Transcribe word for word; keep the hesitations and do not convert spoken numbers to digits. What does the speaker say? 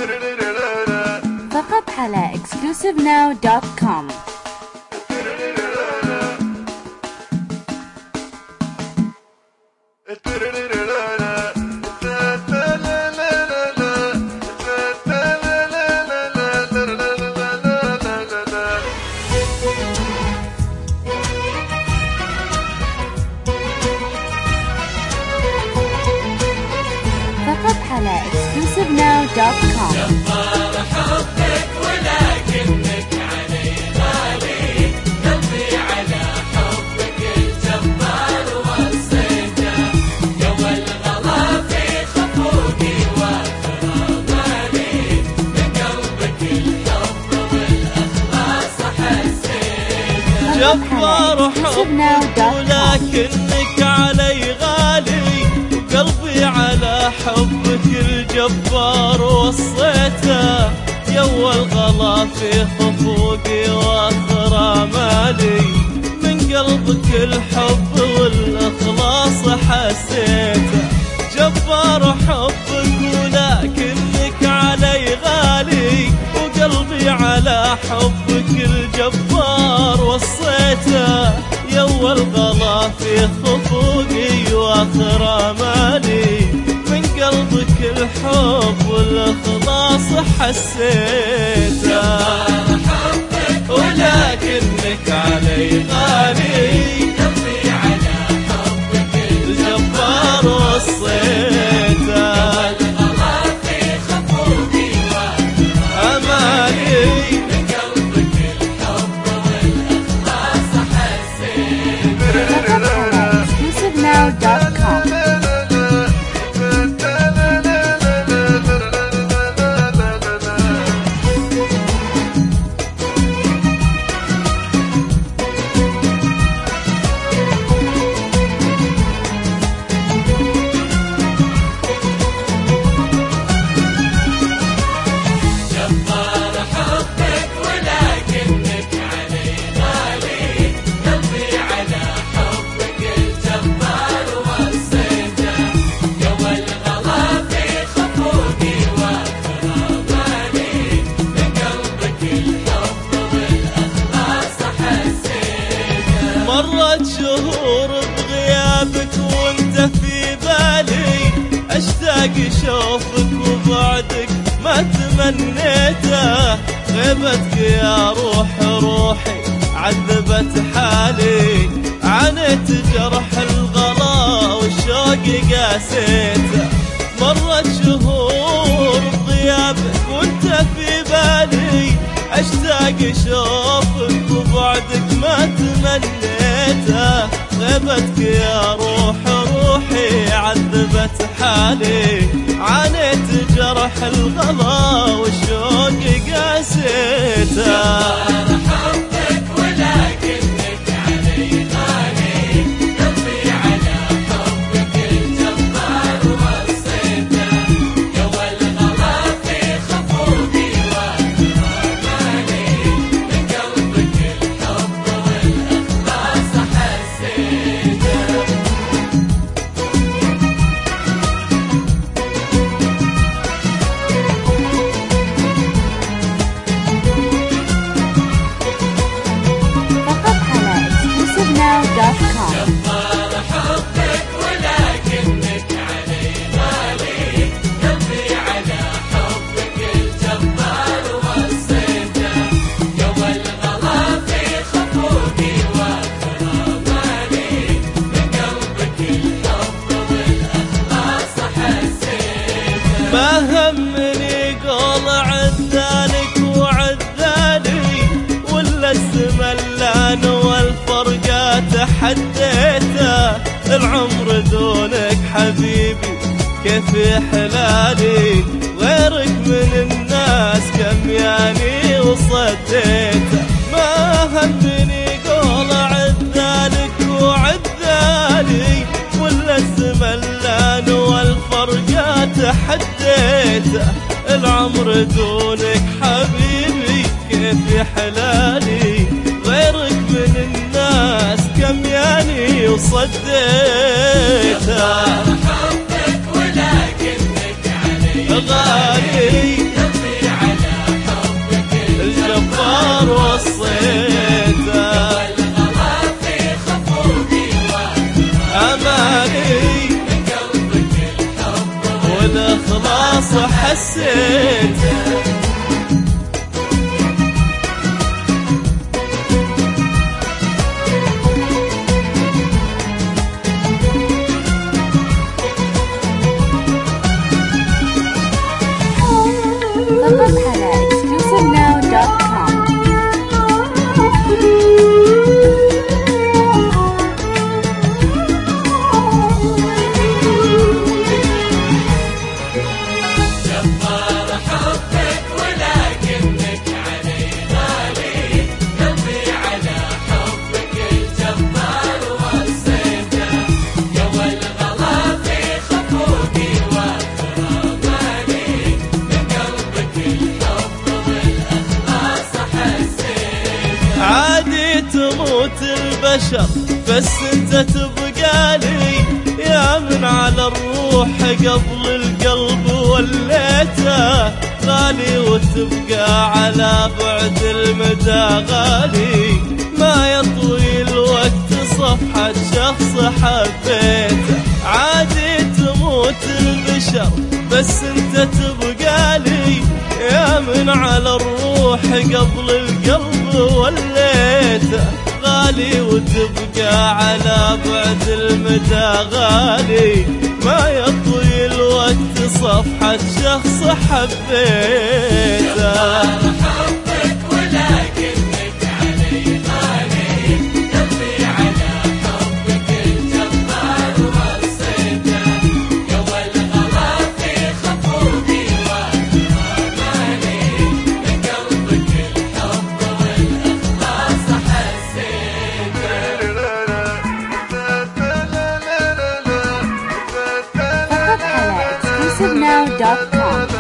فقط على exclusive now dot com. فقط على exclusive now dot com. جبار حبك ولكنك علي غالي، قلبي على حبك الجبار وصيته، جوى الغلا في خفوقي وغراماني، من قلبك الحب والإخلاص حسيته. جبار حبك ولكنك علي غالي، قلبي على حبك الجبار وصيته، يوى الغلا في خفوقي واغرامالي، من قلبك الحب والإخلاص حسيته. جبار حبك ولكنك علي غالي، وقلبي على حبك الجبار وصيته، يوى الغلا في خفوقي واغرامالي، من قلبك الحب والإخلاص حسيته. جبار حبك ولكنك علي غالي، قلبي على حبك الجبار وصيته، الغلا في خفوقي أمالي، من قلبك الحب والإخلاص حسيته. فقط على exclusive now dot com. جبار حبك ولكنك علي غالي، قلبي على حبك الجبار وصيته، جوى الغلا في خفوقي وغراماني، من قلبك الحب والإخلاص حسيته. مرت شهور بغيابك وانت في بالي، اشتاق اشوفك وبعدك ما تمنيته، غيبتك يا روح روحي عذبت حالي، عانيت جرح الغلا والشوق قاسيته. مرت شهور بغيابك وانت في بالي، اشتاق اشوفك وبعدك ما تمنيته، غيبتك يا روح روحي عذبت حالي، عانيت جرح الغلا والشوق قاسيته. جبار حبك ولكنك علي غالي، قلبي على حبك الجبار وصيته، جوى الغلا في خفوقي وغراماني، من قلبك الحب والإخلاص حسيته. فقط على exclusive now dot com. جبار حبك ولكنك علي غالي، قلبي على حبك الجبار وصيته، جوى الغلا في خفوقي وغراماني، من قلبك الحب والإخلاص حسيته. ما همني قول عذالك وعذالي، ولا الزملان والفرقة تحديته، العمر دونك حبيبي كيف حلالي، غيرك من الناس كم يعني وصديته. ما همني قول عذالك وعذالي، ولا الزملان والفرقة تحديته، العمر دونك حبيبي كيف حلالي، غيرك من الناس كم يعني وصديته. حبك ولكنك علي غالي والإخلاص حسيته. فقط على exclusive now dot com. جبار حبك ولكنك علي غالي، قلبي على حبك الجبار وصيته. يا والغلا في خفوقي وغراماني، من قلبك الحب والإخلاص حسيته. عادي تموت البشر بس انت تبقى لي، يا من على الروح قبل القلب وليته. غالي وتبقى على بعد المدى غالي، ما يطوي الوقت صفحة شخص حبيته. عادي تموت البشر بس انت تبقى لي، يا من على الروح قبل القلب وليته. غالي وتبقى على بعد المدى غالي، ما يطوي الوقت صفحة شخص حبيته. حبك ولكنك علي غالي، قلبي على حبك الجبار وصيته. يا والغلا في خفوقي وغراماني، من قلبك الحب والإخلاص حسيته. فقط على exclusive now dot com.